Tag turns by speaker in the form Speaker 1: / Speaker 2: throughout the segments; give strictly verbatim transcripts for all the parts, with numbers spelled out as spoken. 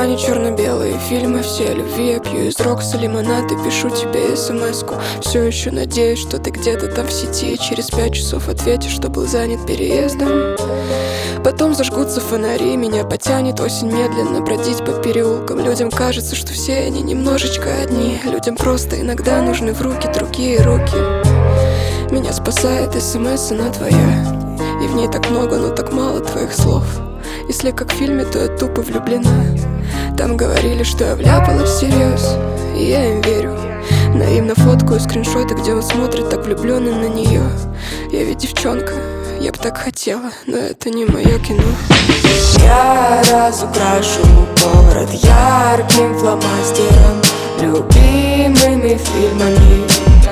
Speaker 1: экране черно-белые фильмы, все о любви. Я пью из Рокса лимонад и пишу тебе смс-ку. Все еще надеюсь, что ты где-то там в сети. Через пять часов ответишь, что был занят переездом. Потом зажгутся фонари, меня потянет осень медленно бродить по переулкам. Людям кажется, что все они немножечко одни. Людям просто иногда нужны в руки другие руки. Меня спасает смс, она твоя, и в ней так много, но так мало твоих слов. Если как в фильме, то я тупо влюблена. Там говорили, что я вляпалась всерьез, и я им верю. Наивно фоткаю скриншоты, где он смотрит так влюбленно на нее. Я ведь девчонка, я бы так хотела, но это не мое кино.
Speaker 2: Я разукрашу город ярким фломастером, любимыми фильмами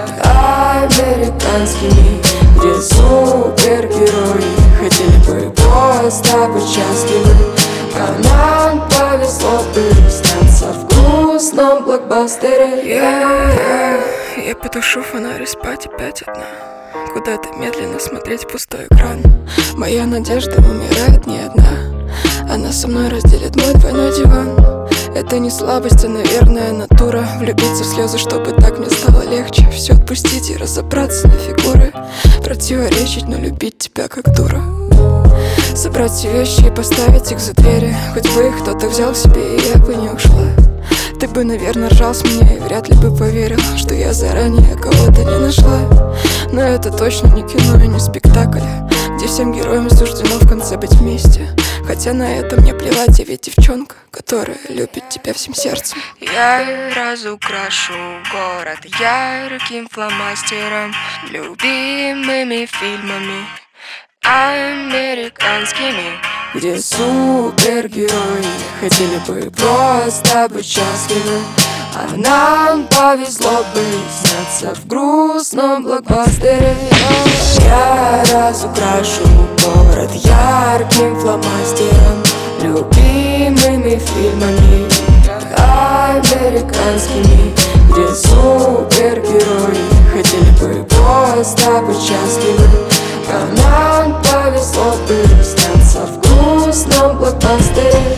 Speaker 2: американскими, где супергерои хотели бы просто быть счастливы. А нам повезло бы снятся в грустном блокбастере.
Speaker 1: yeah, yeah. Я потушу фонарь и спать опять одна, куда-то медленно смотреть в пустой экран. Моя надежда умирает не одна, она со мной разделит мой двойной диван. Это не слабость, а, наверное, натура. Влюбиться в слезы, чтобы так мне стало легче. Все отпустить и разобраться на фигуры. Противоречить, но любить тебя как дура. Собрать все вещи и поставить их за двери. Хоть бы их кто-то взял себе, и я бы не ушла. Ты бы, наверное, ржал с меня и вряд ли бы поверил, что я заранее кого-то не нашла. Но это точно не кино и не спектакль, где всем героям суждено в конце быть вместе. Хотя на это мне плевать, я ведь девчонка, которая любит тебя всем сердцем.
Speaker 2: Я разукрашу город ярким фломастером, любимыми фильмами американскими, где супергерои хотели бы просто быть счастливы. А нам повезло бы сняться в грустном блокбастере. Я разукрашу город ярким фломастером, любимыми фильмами американскими, где супергерои хотели бы просто быть счастливы. А нам повезло бы сняться в грустном блокбастере.